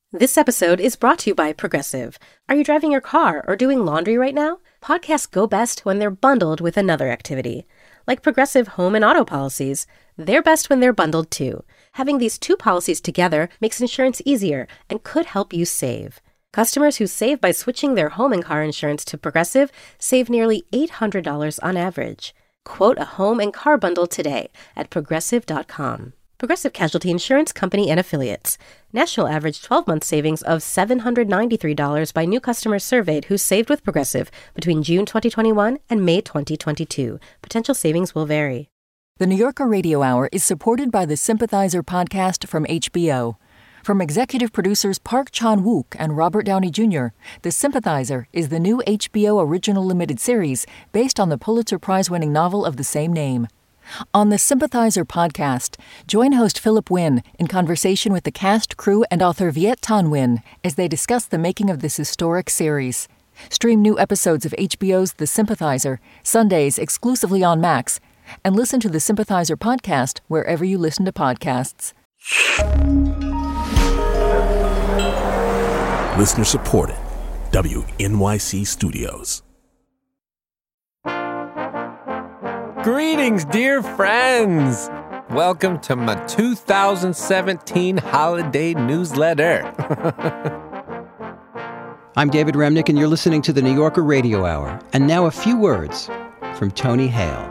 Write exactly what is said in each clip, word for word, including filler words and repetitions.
This episode is brought to you by Progressive. Are you driving your car or doing laundry right now? Podcasts go best when they're bundled with another activity. Like Progressive home and auto policies, they're best when they're bundled too. Having these two policies together makes insurance easier and could help you save. Customers who save by switching their home and car insurance to Progressive save nearly eight hundred dollars on average. Quote a home and car bundle today at progressive dot com. Progressive Casualty Insurance Company and Affiliates. National average twelve-month savings of seven hundred ninety-three dollars by new customers surveyed who saved with Progressive between June twenty twenty-one and May twenty twenty-two. Potential savings will vary. The New Yorker Radio Hour is supported by the Sympathizer podcast from H B O. From executive producers Park Chan-wook and Robert Downey Junior, The Sympathizer is the new H B O original limited series based on the Pulitzer Prize-winning novel of the same name. On the Sympathizer podcast, join host Philip Wynn in conversation with the cast, crew, and author Viet Thanh Nguyen as they discuss the making of this historic series. Stream new episodes of H B O's The Sympathizer, Sundays exclusively on Max, and listen to the Sympathizer podcast wherever you listen to podcasts. Listener supported. W N Y C Studios. Greetings, dear friends! Welcome to my two thousand seventeen holiday newsletter. I'm David Remnick, and you're listening to the New Yorker Radio Hour. And now a few words from Tony Hale.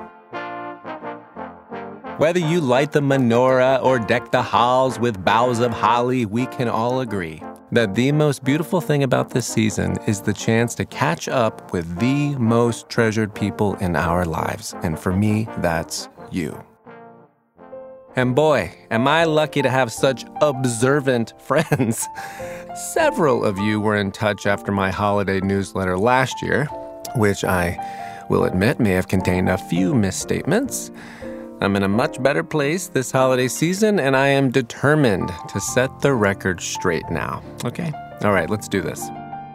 Whether you light the menorah or deck the halls with boughs of holly, we can all agree that the most beautiful thing about this season is the chance to catch up with the most treasured people in our lives. And for me, that's you. And boy, am I lucky to have such observant friends. Several of you were in touch after my holiday newsletter last year, which I will admit may have contained a few misstatements. I'm in a much better place this holiday season, and I am determined to set the record straight now. Okay? All right, let's do this.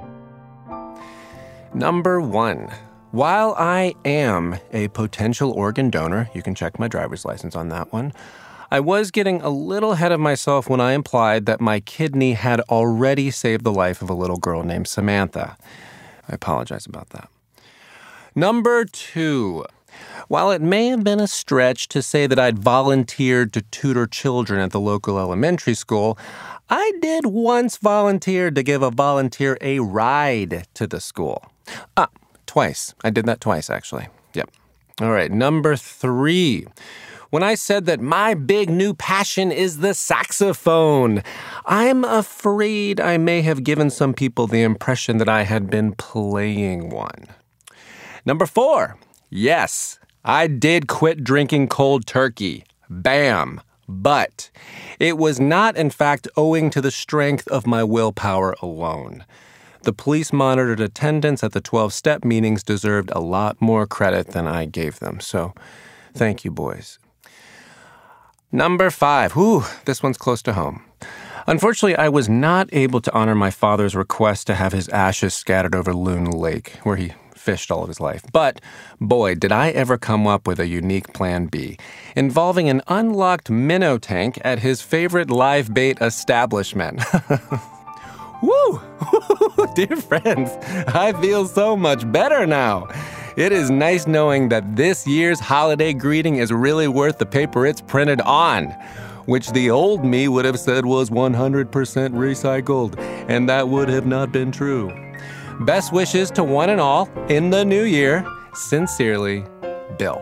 Number one, while I am a potential organ donor, you can check my driver's license on that one, I was getting a little ahead of myself when I implied that my kidney had already saved the life of a little girl named Samantha. I apologize about that. Number two, while it may have been a stretch to say that I'd volunteered to tutor children at the local elementary school, I did once volunteer to give a volunteer a ride to the school. Ah, twice. I did that twice, actually. Yep. All right, number three. When I said that my big new passion is the saxophone, I'm afraid I may have given some people the impression that I had been playing one. Number four. Yes, I did quit drinking cold turkey. Bam. But it was not, in fact, owing to the strength of my willpower alone. The police monitored attendance at the twelve-step meetings deserved a lot more credit than I gave them. So thank you, boys. Number five. Whew, this one's close to home. Unfortunately, I was not able to honor my father's request to have his ashes scattered over Loon Lake, where he fished all of his life. But, boy, did I ever come up with a unique plan B, involving an unlocked minnow tank at his favorite live bait establishment. Woo! Dear friends, I feel so much better now. It is nice knowing that this year's holiday greeting is really worth the paper it's printed on, which the old me would have said was one hundred percent recycled, and that would have not been true. Best wishes to one and all in the new year. Sincerely, Bill.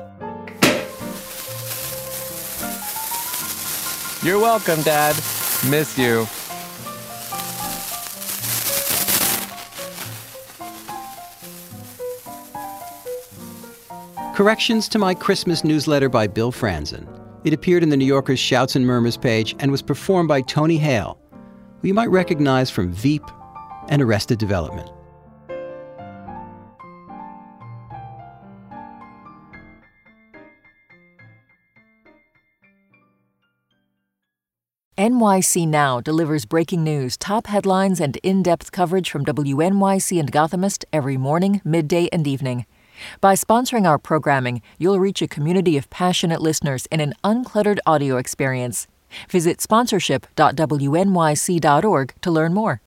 You're welcome, Dad. Miss you. Corrections to my Christmas newsletter by Bill Franzen. It appeared in the New Yorker's Shouts and Murmurs page and was performed by Tony Hale, who you might recognize from Veep and Arrested Development. N Y C Now delivers breaking news, top headlines, and in-depth coverage from W N Y C and Gothamist every morning, midday, and evening. By sponsoring our programming, you'll reach a community of passionate listeners in an uncluttered audio experience. Visit sponsorship dot w n y c dot org to learn more.